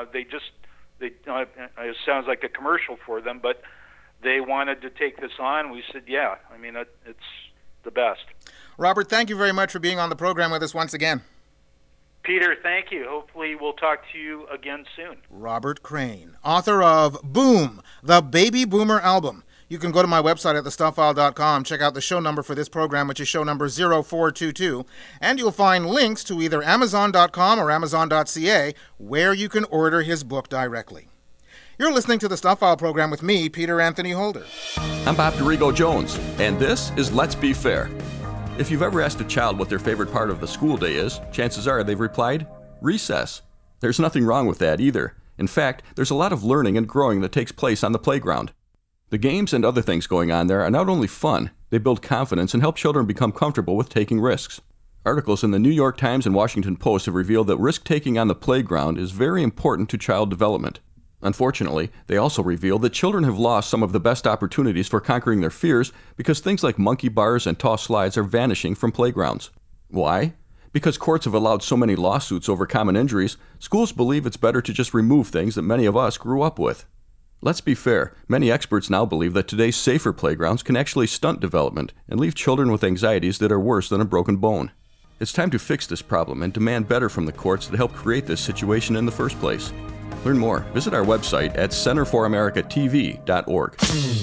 It sounds like a commercial for them, but they wanted to take this on. We said, yeah. I mean, it's the best. Robert, thank you very much for being on the program with us once again. Peter, thank you. Hopefully we'll talk to you again soon. Robert Crane, author of Boom, the Baby Boomer Album. You can go to my website at thestuffile.com, check out the show number for this program, which is show number 0422, and you'll find links to either Amazon.com or Amazon.ca, where you can order his book directly. You're listening to the Stuff File program with me, Peter Anthony Holder. I'm Bob DeRigo Jones, and this is Let's Be Fair. If you've ever asked a child what their favorite part of the school day is, chances are they've replied, recess. There's nothing wrong with that either. In fact, there's a lot of learning and growing that takes place on the playground. The games and other things going on there are not only fun, they build confidence and help children become comfortable with taking risks. Articles in the New York Times and Washington Post have revealed that risk-taking on the playground is very important to child development. Unfortunately, they also reveal that children have lost some of the best opportunities for conquering their fears because things like monkey bars and tall slides are vanishing from playgrounds. Why? Because courts have allowed so many lawsuits over common injuries, schools believe it's better to just remove things that many of us grew up with. Let's be fair, many experts now believe that today's safer playgrounds can actually stunt development and leave children with anxieties that are worse than a broken bone. It's time to fix this problem and demand better from the courts that helped create this situation in the first place. Learn more. Visit our website at centerforamericatv.org.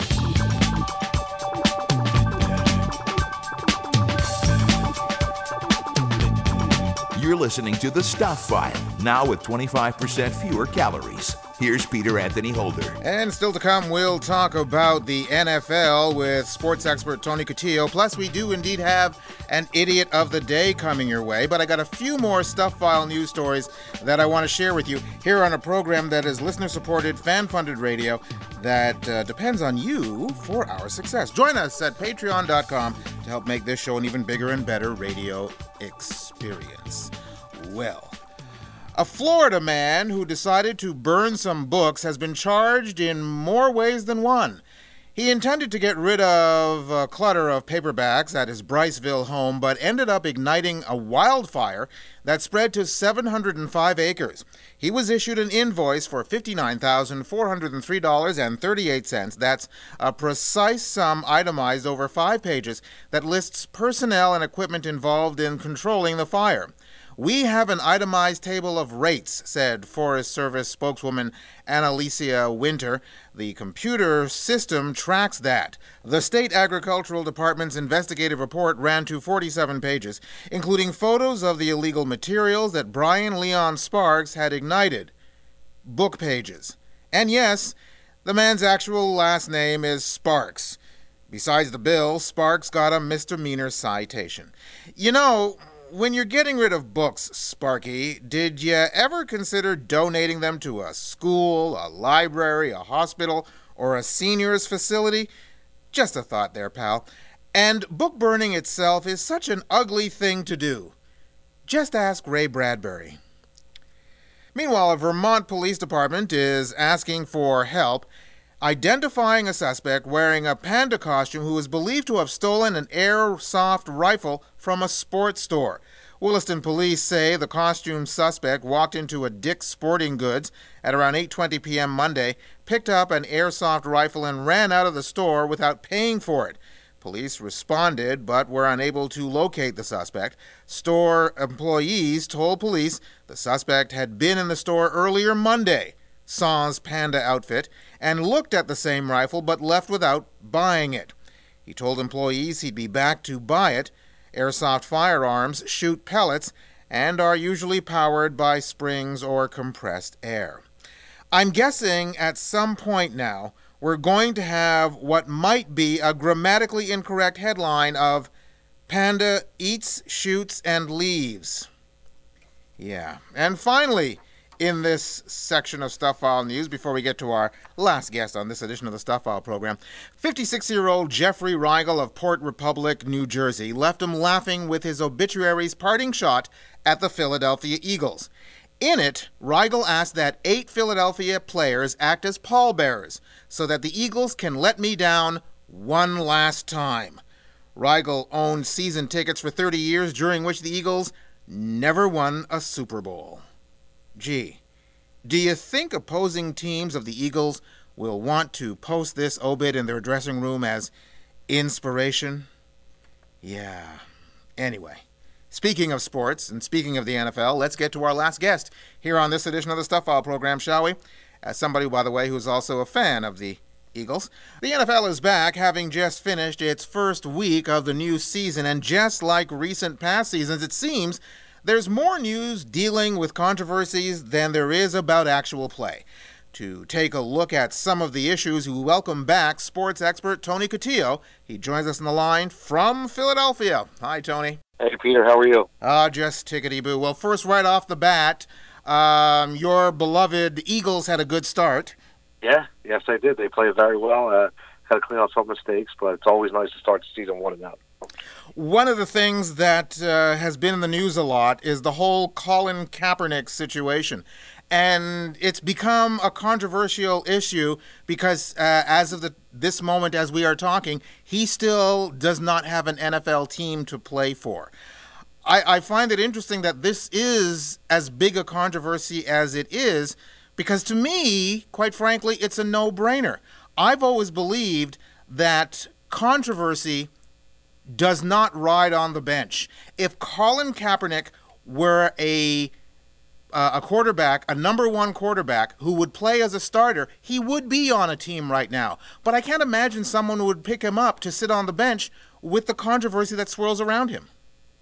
You're listening to The Stuff File, now with 25% fewer calories. Here's Peter Anthony Holder. And still to come, we'll talk about the NFL with sports expert Tony Cotillo. Plus, we do indeed have an Idiot of the Day coming your way. But I got a few more Stuff File news stories that I want to share with you here on a program that is listener-supported, fan-funded radio that depends on you for our success. Join us at patreon.com to help make this show an even bigger and better radio experience. Well, a Florida man who decided to burn some books has been charged in more ways than one. He intended to get rid of a clutter of paperbacks at his Bryceville home, but ended up igniting a wildfire that spread to 705 acres. He was issued an invoice for $59,403.38. That's a precise sum itemized over 5 pages that lists personnel and equipment involved in controlling the fire. "We have an itemized table of rates," said Forest Service spokeswoman Annalicia Winter. "The computer system tracks that." The State Agricultural Department's investigative report ran to 47 pages, including photos of the illegal materials that Brian Leon Sparks had ignited. Book pages. And yes, the man's actual last name is Sparks. Besides the bill, Sparks got a misdemeanor citation. You know, when you're getting rid of books, Sparky, did you ever consider donating them to a school, a library, a hospital, or a seniors facility? Just a thought there, pal. And book burning itself is such an ugly thing to do. Just ask Ray Bradbury. Meanwhile, a Vermont police department is asking for help identifying a suspect wearing a panda costume who is believed to have stolen an airsoft rifle from a sports store. Williston police say the costume suspect walked into a Dick's Sporting Goods at around 8:20 p.m. Monday, picked up an airsoft rifle, and ran out of the store without paying for it. Police responded, but were unable to locate the suspect. Store employees told police the suspect had been in the store earlier Monday, saw his panda outfit, and looked at the same rifle but left without buying it. He told employees he'd be back to buy it. Airsoft firearms shoot pellets and are usually powered by springs or compressed air. I'm guessing at some point now we're going to have what might be a grammatically incorrect headline of "Panda eats, shoots, and leaves." Yeah. And finally, in this section of Stuff File News, before we get to our last guest on this edition of the Stuff File program, 56-year-old Jeffrey Rigel of Port Republic, New Jersey, left him laughing with his obituary's parting shot at the Philadelphia Eagles. In it, Rigel asked that 8 Philadelphia players act as pallbearers so that the Eagles can let me down one last time. Rigel owned season tickets for 30 years, during which the Eagles never won a Super Bowl. Gee, do you think opposing teams of the Eagles will want to post this obit in their dressing room as inspiration? Yeah. Anyway, speaking of sports and speaking of the NFL, let's get to our last guest here on this edition of the Stuff File program, shall we? As somebody, by the way, who's also a fan of the Eagles. The NFL is back, having just finished its first week of the new season, and just like recent past seasons, it seems there's more news dealing with controversies than there is about actual play. To take a look at some of the issues, we welcome back sports expert Tony Cotillo. He joins us on the line from Philadelphia. Hi, Tony. Hey, Peter, how are you? Just tickety-boo. Well, first, right off the bat, your beloved Eagles had a good start. Yeah, yes, they did. They played very well. Had to clean up some mistakes, but it's always nice to start the season 1-0. One of the things that has been in the news a lot is the whole Colin Kaepernick situation. And it's become a controversial issue because as of this moment, as we are talking, he still does not have an NFL team to play for. I find it interesting that this is as big a controversy as it is, because to me, quite frankly, it's a no-brainer. I've always believed that controversy does not ride on the bench. If Colin Kaepernick were a quarterback, a number one quarterback who would play as a starter, he would be on a team right now. But I can't imagine someone would pick him up to sit on the bench with the controversy that swirls around him.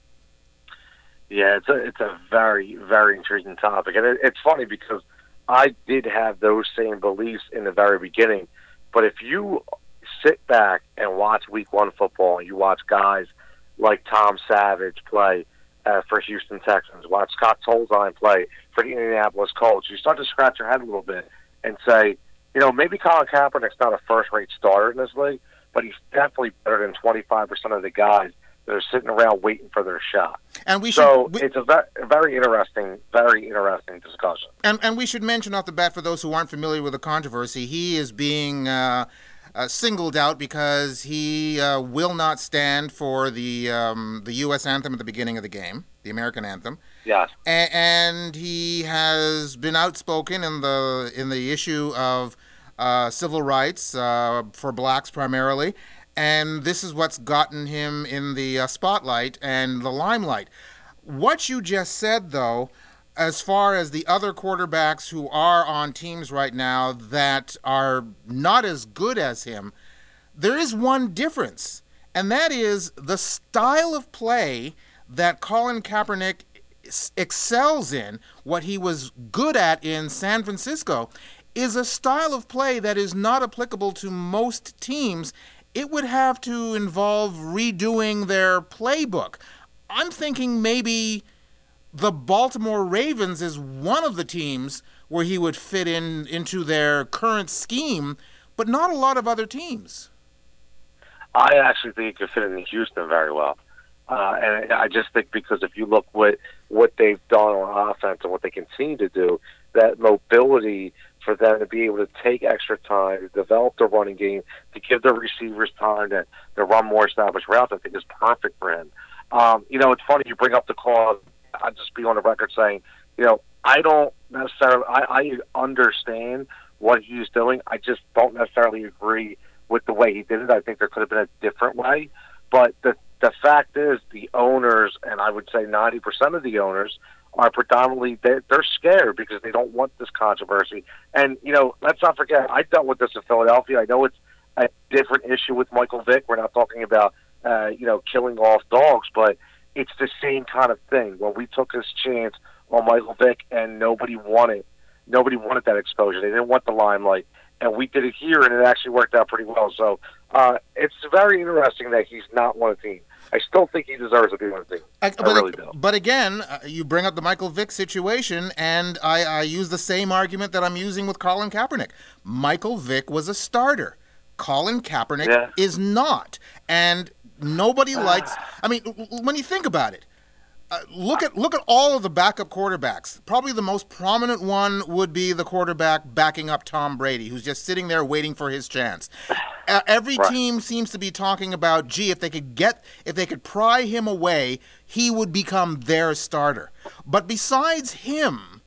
Yeah, it's a very, very intriguing topic. And it's funny because I did have those same beliefs in the very beginning. But if you sit back and watch Week 1 football, and you watch guys like Tom Savage play for Houston Texans, watch Scott Solzine play for the Indianapolis Colts, you start to scratch your head a little bit and say, you know, maybe Colin Kaepernick's not a first-rate starter in this league, but he's definitely better than 25% of the guys that are sitting around waiting for their shot. And it's a very interesting discussion. And we should mention off the bat, for those who aren't familiar with the controversy, he is being singled out because he will not stand for the U.S. anthem at the beginning of the game, the American anthem. Yes. And he has been outspoken in the issue of civil rights for blacks primarily, and this is what's gotten him in the spotlight and the limelight. What you just said, though, as far as the other quarterbacks who are on teams right now that are not as good as him, there is one difference, and that is the style of play that Colin Kaepernick excels in, what he was good at in San Francisco, is a style of play that is not applicable to most teams. It would have to involve redoing their playbook. I'm thinking maybe the Baltimore Ravens is one of the teams where he would fit into their current scheme, but not a lot of other teams. I actually think he could fit in Houston very well. And I just think because if you look what they've done on offense and what they continue to do, that mobility for them to be able to take extra time, to develop the running game, to give their receivers time to run more established routes, I think is perfect for him. It's funny you bring up the call. I'll just be on the record saying, I don't necessarily, I understand what he's doing. I just don't necessarily agree with the way he did it. I think there could have been a different way. But the fact is, the owners, and I would say 90% of the owners, are predominantly, they're scared because they don't want this controversy. And, let's not forget, I dealt with this in Philadelphia. I know it's a different issue with Michael Vick. We're not talking about, killing off dogs, but it's the same kind of thing. When we took this chance on Michael Vick and nobody wanted that exposure. They didn't want the limelight. And we did it here, and it actually worked out pretty well. So it's very interesting that he's not on a team. I still think he deserves to be on a team. I really do. But again, you bring up the Michael Vick situation, and I use the same argument that I'm using with Colin Kaepernick. Michael Vick was a starter. Colin Kaepernick is not. And nobody likes... I mean, when you think about it, look at all of the backup quarterbacks. Probably the most prominent one would be the quarterback backing up Tom Brady, who's just sitting there waiting for his chance. Every team seems to be talking about, gee, if they could pry him away, he would become their starter. But besides him,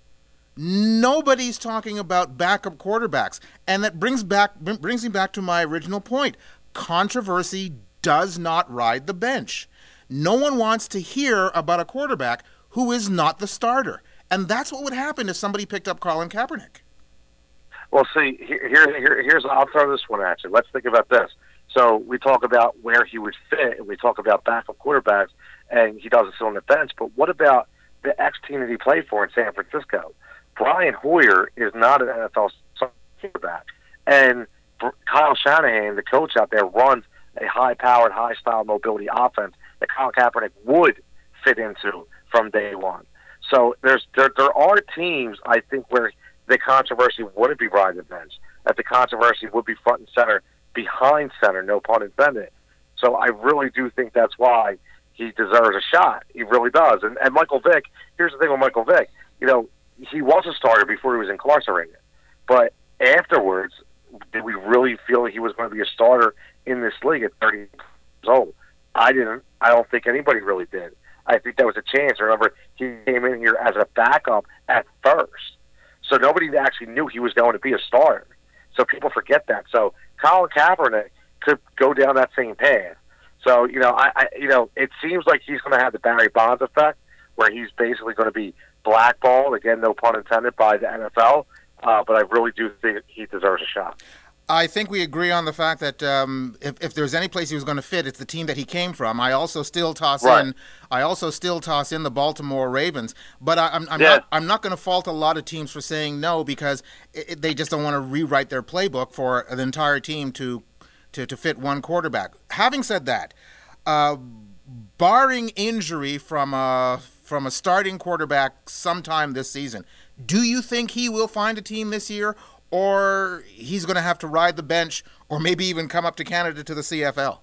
nobody's talking about backup quarterbacks, and that brings me back to my original point. Controversy does not ride the bench. No one wants to hear about a quarterback who is not the starter. And that's what would happen if somebody picked up Colin Kaepernick. Well, see, here's I'll throw this one at you. Let's think about this. So we talk about where he would fit, and we talk about backup quarterbacks, and he doesn't sit on the bench. But what about the ex-team that he played for in San Francisco? Brian Hoyer is not an NFL quarterback. And Kyle Shanahan, the coach out there, runs a high-powered, high-style mobility offense that Colin Kaepernick would fit into from day one. So there are teams, I think, where the controversy wouldn't be riding the bench, that the controversy would be front and center, behind center, no pun intended. So I really do think that's why he deserves a shot. He really does. And Michael Vick, here's the thing with Michael Vick. He was a starter before he was incarcerated. But afterwards, did we really feel he was going to be a starter in this league at 30 years old? I didn't. I don't think anybody really did. I think that was a chance. Remember, he came in here as a backup at first. So nobody actually knew he was going to be a starter. So people forget that. So Colin Kaepernick could go down that same path. So, it seems like he's going to have the Barry Bonds effect, where he's basically going to be blackballed, again, no pun intended, by the NFL. But I really do think he deserves a shot. I think we agree on the fact that if there's any place he was going to fit, it's the team that he came from. I also still toss in the Baltimore Ravens, but I'm not going to fault a lot of teams for saying no, because they just don't want to rewrite their playbook for an entire team to fit one quarterback. Having said that, barring injury from a starting quarterback sometime this season, do you think he will find a team this year? Or he's going to have to ride the bench, or maybe even come up to Canada to the CFL?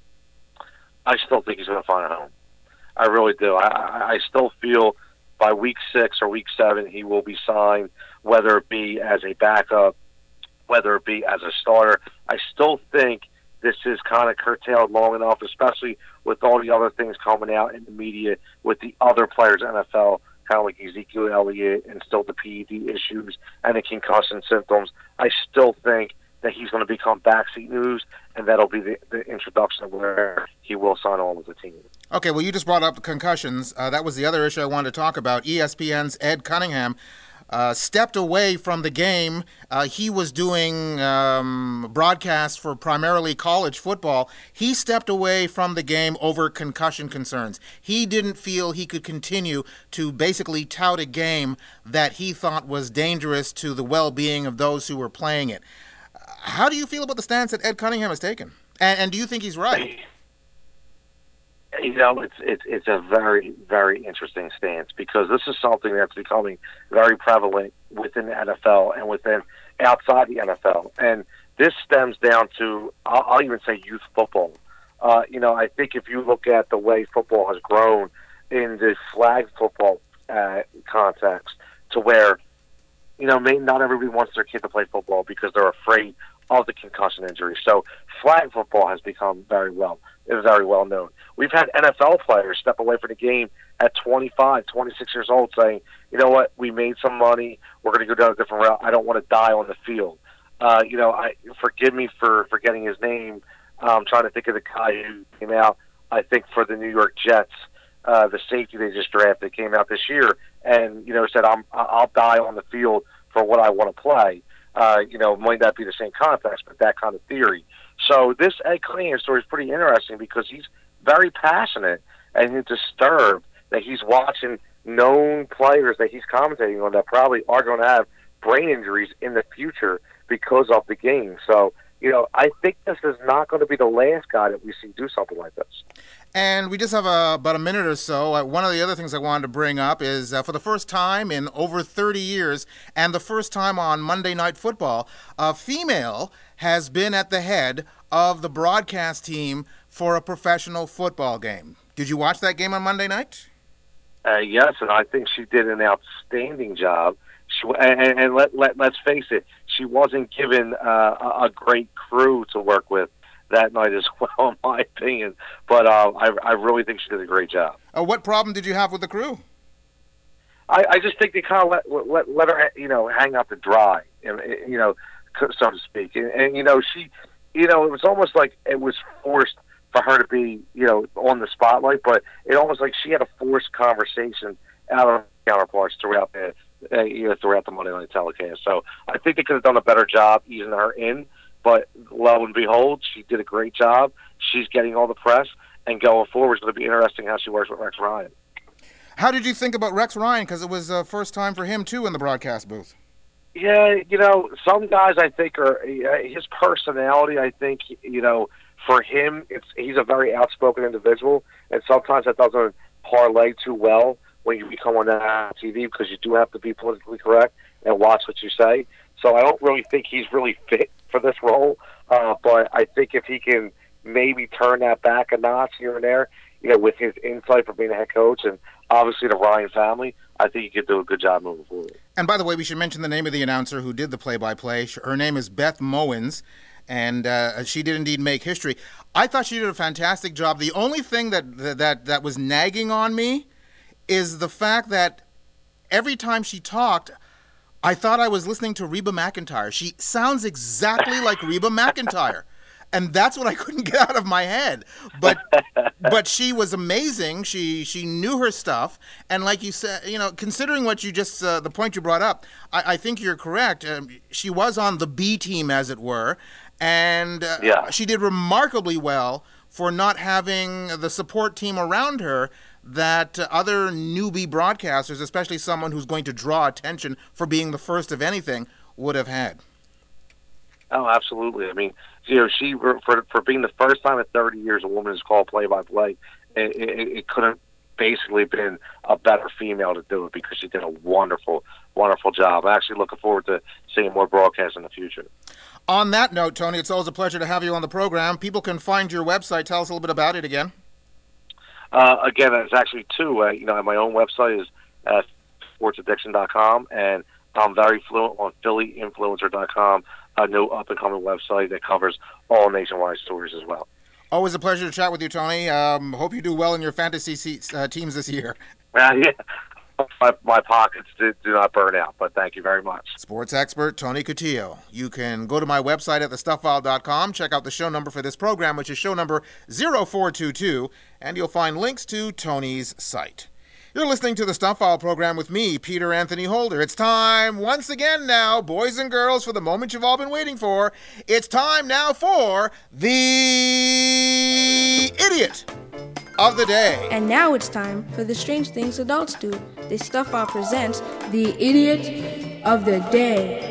I still think he's going to find a home. I really do. I still feel by week 6 or week 7 he will be signed, whether it be as a backup whether it be as a starter. I still think this is kind of curtailed long enough, especially with all the other things coming out in the media with the other players in the NFL, kind of like Ezekiel Elliott and still the PED issues and the concussion symptoms. I still think that he's going to become backseat news, and that'll be the introduction of where he will sign on with the team. Okay, well, you just brought up the concussions. That was the other issue I wanted to talk about. ESPN's Ed Cunningham stepped away from the game. He was doing broadcasts for primarily college football. He stepped away from the game over concussion concerns. He didn't feel he could continue to basically tout a game that he thought was dangerous to the well-being of those who were playing it. How do you feel about the stance that Ed Cunningham has taken? And do you think he's right? You know, it's a very, very interesting stance, because this is something that's becoming very prevalent within the NFL and within outside the NFL. And this stems down to, I'll even say, youth football. You know, I think if you look at the way football has grown in the flag football context, to where, you know, not everybody wants their kid to play football because they're afraid of the concussion injury. So flag football has become very well known. We've had NFL players step away from the game at 25, 26 years old saying, you know what, we made some money, we're going to go down a different route, I don't want to die on the field. You know, forgive me for forgetting his name. I'm trying to think of the guy who came out, I think, for the New York Jets, the safety they just drafted, came out this year and, you know, said, I'll die on the field for what I want to play. You know, might not be the same context, but that kind of theory. So this Ed Cunningham story is pretty interesting because he's very passionate and he's disturbed that he's watching known players that he's commentating on that probably are going to have brain injuries in the future because of the game. So, you know, I think this is not going to be the last guy that we see do something like this. And we just have about a minute or so. One of the other things I wanted to bring up is for the first time in over 30 years and the first time on Monday Night Football, a female has been at the head of the broadcast team for a professional football game. Did you watch that game on Monday night? Yes, and I think she did an outstanding job. Let's face it, she wasn't given a great crew to work with that night as well, in my opinion. But I really think she did a great job. What problem did you have with the crew? I just think they kind of let her, you know, hang out to dry, you know, so to speak. And you know, she, you know, it was almost like it was forced for her to be, you know, on the spotlight, but it almost like she had a forced conversation out of counterparts throughout the throughout the Monday Night telecast. So I think they could have done a better job easing her in, but lo and behold, she did a great job. She's getting all the press, and going forward, it's going to be interesting how she works with Rex Ryan. How did you think about Rex Ryan? Because it was the first time for him, too, in the broadcast booth. Yeah, you know, some guys I think are, his personality, I think, you know, for him, he's a very outspoken individual, and sometimes that doesn't parlay too well when you become on that TV, because you do have to be politically correct and watch what you say. So I don't really think he's really fit for this role, but I think if he can maybe turn that back a notch here and there, you know, with his insight for being a head coach and obviously the Ryan family, I think he could do a good job moving forward. And by the way, we should mention the name of the announcer who did the play-by-play. Her name is Beth Mowins, and she did indeed make history. I thought she did a fantastic job. The only thing that was nagging on me is the fact that every time she talked, I thought I was listening to Reba McEntire. She sounds exactly like Reba McEntire. And that's what I couldn't get out of my head. But she was amazing. She knew her stuff. And like you said, you know, considering what you just, the point you brought up, I think you're correct. She was on the B team, as it were. And she did remarkably well for not having the support team around her that other newbie broadcasters, especially someone who's going to draw attention for being the first of anything, would have had. Oh, absolutely. I mean, you know, she for being the first time in 30 years a woman is called play-by-play, it couldn't basically been a better female to do it, because she did a wonderful, wonderful job. I'm actually looking forward to seeing more broadcasts in the future. On that note, Tony, it's always a pleasure to have you on the program. People can find your website. Tell us a little bit about it again. Again, there's actually two. You know, my own website is sportsaddiction.com, and I'm very fluent on phillyinfluencer.com. a new up-and-coming website that covers all nationwide stories as well. Always a pleasure to chat with you, Tony. Hope you do well in your fantasy teams this year. Yeah. My pockets do not burn out, but thank you very much. Sports expert Tony Cotillo. You can go to my website at thestuffile.com, check out the show number for this program, which is show number 0422, and you'll find links to Tony's site. You're listening to the Stuff File program with me, Peter Anthony Holder. It's time once again now, boys and girls, for the moment you've all been waiting for. It's time now for the Idiot of the Day. And now it's time for the strange things adults do. The Stuff File presents the Idiot of the Day.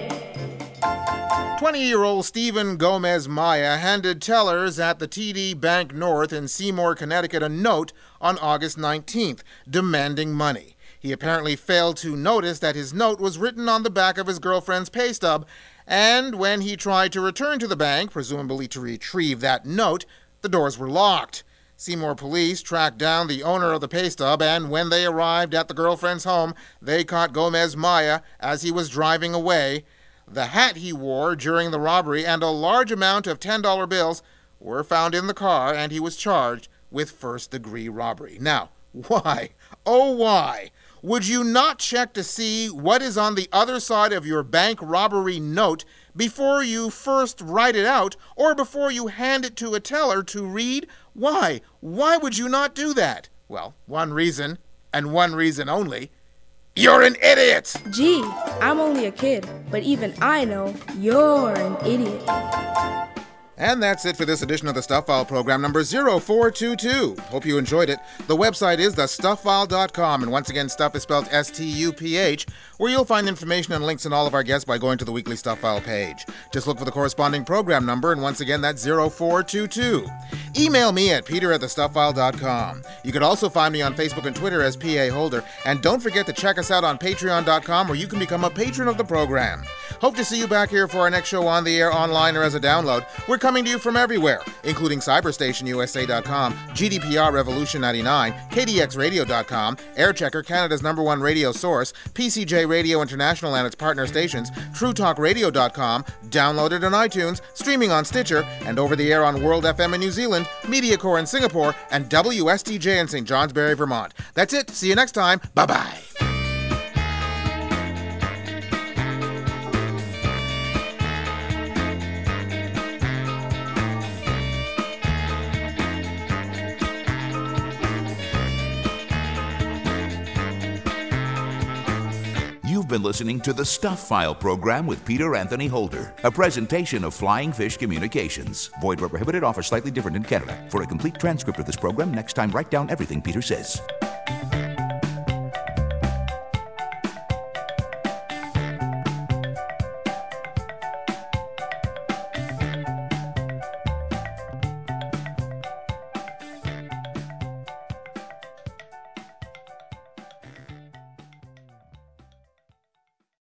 20-year-old Stephen Gomez Maya handed tellers at the TD Bank North in Seymour, Connecticut, a note on August 19th demanding money. He apparently failed to notice that his note was written on the back of his girlfriend's pay stub, and when he tried to return to the bank, presumably to retrieve that note, the doors were locked. Seymour police tracked down the owner of the pay stub, and when they arrived at the girlfriend's home, they caught Gomez Maya as he was driving away. The hat he wore during the robbery and a large amount of $10 bills were found in the car, and he was charged with first-degree robbery. Now, why? Oh, why? Would you not check to see what is on the other side of your bank robbery note before you first write it out or before you hand it to a teller to read? Why? Why would you not do that? Well, one reason, and one reason only. You're an idiot! Gee, I'm only a kid, but even I know you're an idiot. And that's it for this edition of the Stuff File program number 0422. Hope you enjoyed it. The website is thestuffile.com, and once again, stuff is spelled S-T-U-P-H, where you'll find information and links on all of our guests by going to the weekly Stuff File page. Just look for the corresponding program number, and once again, that's 0422. Email me at peter@thestuffile.com. You can also find me on Facebook and Twitter as P.A. Holder, and don't forget to check us out on patreon.com, where you can become a patron of the program. Hope to see you back here for our next show on the air, online, or as a download. We're coming to you from everywhere, including CyberstationUSA.com, GDPR Revolution 99, KDXRadio.com, Airchecker, Canada's #1 radio source, PCJ Radio International and its partner stations, TrueTalkRadio.com, downloaded on iTunes, streaming on Stitcher, and over the air on World FM in New Zealand, MediaCore in Singapore, and WSTJ in St. Johnsbury, Vermont. That's it. See you next time. Bye-bye. You've been listening to the Stuff File program with Peter Anthony Holder, a presentation of Flying Fish Communications. Void where prohibited, offers slightly different in Canada. For a complete transcript of this program, next time write down everything Peter says.